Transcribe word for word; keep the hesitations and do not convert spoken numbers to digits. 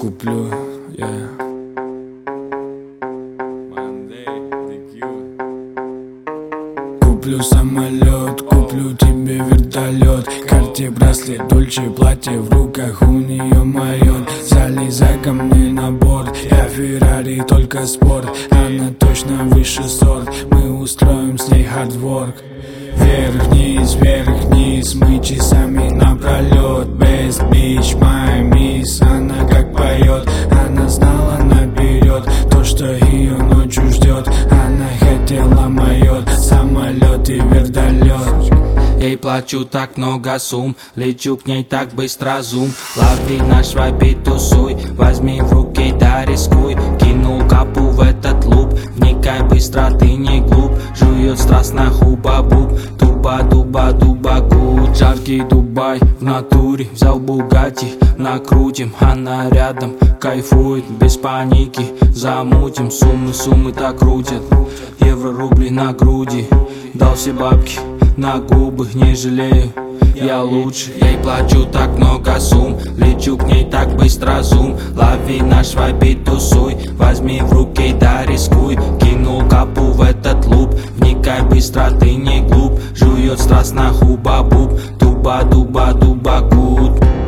куплю, yeah. Куплю самолет, куплю тебе вертолет, Карте, браслет, Дольче, платье, в руках у нее майор. Залезай ко мне на борт, я Феррари, только спорт. Она точно выше сорт, мы устроим с ней хардворк. Вверх-вниз, вверх-вниз, мы часами напролет. Best bitch, my miss, она как поет. Она знала наперед то, что ее ночью ждет. Она хотела майот, самолет и вертолет. Ей плачу так много сумм, лечу к ней так быстро зум. Лови наш вайб, тусуй, возьми в руки, да рискуй. Кинул капу в этот луп, вникай быстро, ты не глуп. Жует страстно хуба-буб, туба-дуба-дуба-гуд. Жаркий Дубай в натуре, взял Бугатти, накрутим. Она рядом, кайфует, без паники, замутим. Суммы-суммы так крутят, евро-рубли на груди. Дал все бабки на губы, не жалею, я лучше. Ей плачу так много сумм, лечу к ней так быстро зум. Лови наш вайб, тусуй, возьми в руки, да рискуй. Кинул капу в этот луп, вникай быстро, ты не глуп. Жует страстно хуба-буб, туба-дуба-дуба-гуд.